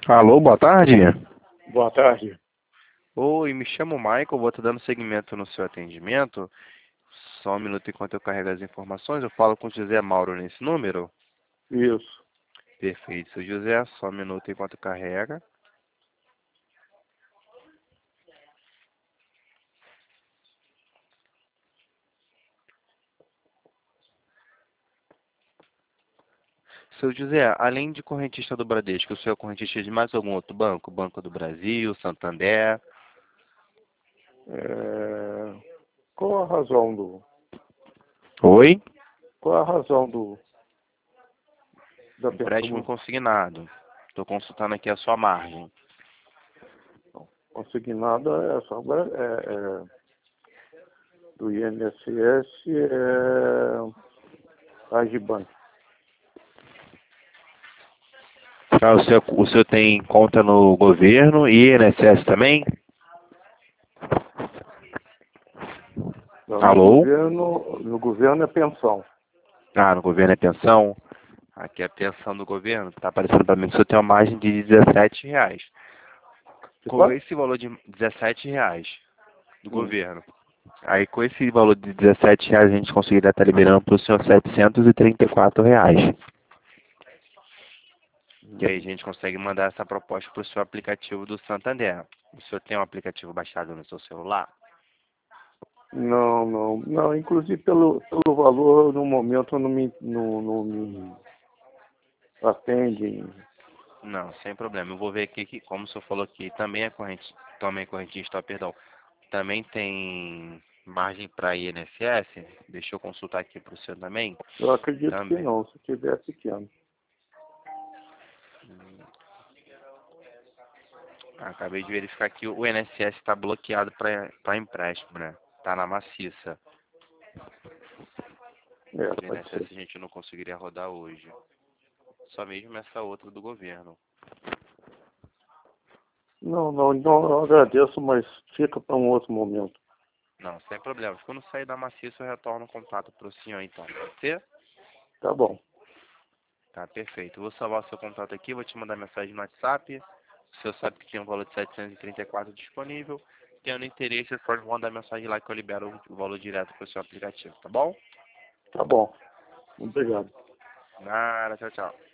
Alô, boa tarde. Boa tarde. Oi, me chamo Michael, vou estar dando seguimento no seu atendimento. Só um minuto enquanto eu carrego as informações. Eu falo com o José Mauro nesse número? Isso. Perfeito, seu José. Só um minuto enquanto carrega. Seu José, além de correntista do Bradesco, o senhor é correntista de mais algum outro banco? Banco do Brasil, Santander? É, Qual a razão Oi? qual a razão da Empréstimo pergunta? consignado. Estou consultando aqui a sua margem. Consignada do INSS Agibank. Ah, o senhor tem conta no governo e INSS também? Não, Alô? no governo é pensão. Ah, no governo é pensão? Aqui é a pensão do governo. Está aparecendo para mim que o senhor tem uma margem de R$ 17. De Com quanto? esse valor de R$ 17 do Hum. governo. Aí com esse valor de R$ 17 a gente conseguiria estar liberando para o senhor R$ 734. E aí a gente consegue mandar essa proposta para o seu aplicativo do Santander. O senhor tem um aplicativo baixado no seu celular? Não, não, não. Inclusive pelo valor, no momento não me atende. Não, sem problema. Eu vou ver aqui que, como o senhor falou aqui, também é correntista, perdão. Também tem margem para INSS? Deixa eu consultar aqui para o senhor também. Eu acredito que Também. não, se tiver pequeno. Acabei de verificar que o INSS está bloqueado para empréstimo, né? Tá na maciça. O Pode ser. INSS a gente não conseguiria rodar hoje. Só mesmo essa outra do governo. Não, não, não, eu agradeço, mas fica para um outro momento. Não, sem problema. Quando sair da maciça eu retorno o contato para o senhor então. Pode ser? Tá bom. Tá, perfeito. Vou salvar o seu contato aqui, vou te mandar mensagem no WhatsApp. O senhor sabe que tem um valor de 734 disponível. Tendo interesse, você pode mandar mensagem lá que eu libero o valor direto para o seu aplicativo, tá bom? Tá bom. Obrigado. Nada, tchau, tchau.